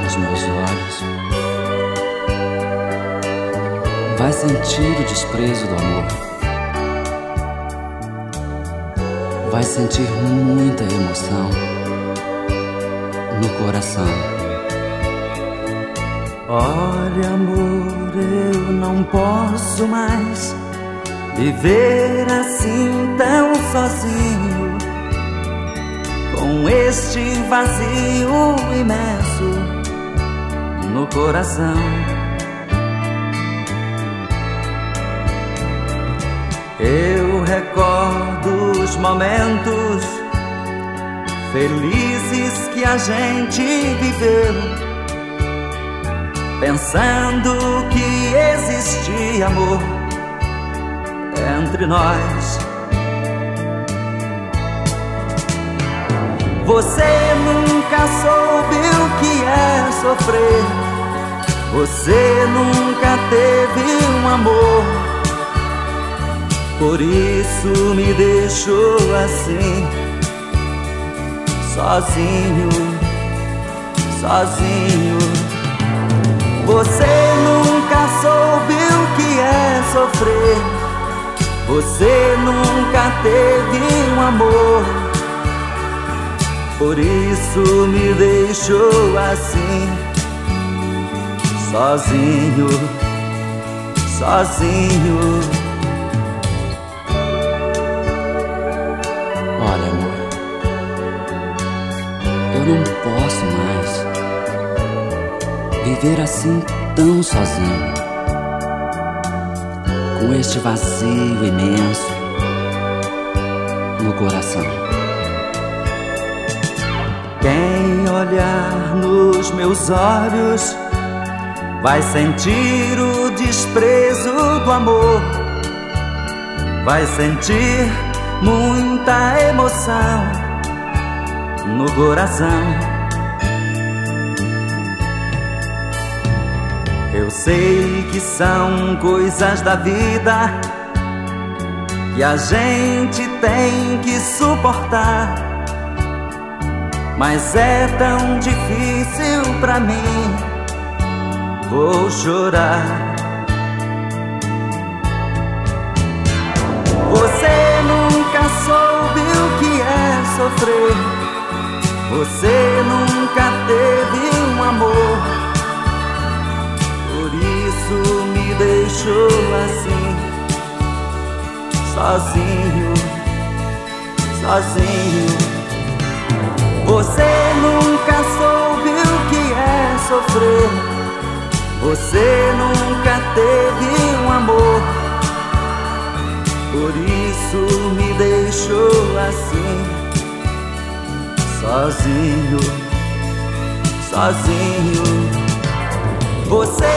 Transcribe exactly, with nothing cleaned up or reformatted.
nos meus olhos, vai sentir o desprezo do amor, vai sentir muita emoção no coração. Olha, amor, eu não posso mais viver assim tão sozinho, com este vazio imenso no coração. Eu recordo os momentos felizes que a gente viveu, pensando que existia amor entre nós. Você nunca soube o que é sofrer, você nunca teve um amor, por isso me deixou assim, sozinho, sozinho. Você nunca soube o que é sofrer, você nunca teve um amor, por isso me deixou assim, sozinho, sozinho. Olha, amor, eu não posso mais viver assim tão sozinho, com este vazio imenso no coração. Quem olhar nos meus olhos vai sentir o desprezo do amor, vai sentir muita emoção no coração. Eu sei que são coisas da vida que a gente tem que suportar, mas é tão difícil pra mim, vou chorar. Você nunca soube o que é sofrer, você nunca teve um amor, por isso me deixou assim, sozinho, sozinho. Você nunca soube o que é sofrer, você nunca teve um amor, por isso me deixou assim, sozinho, sozinho. Você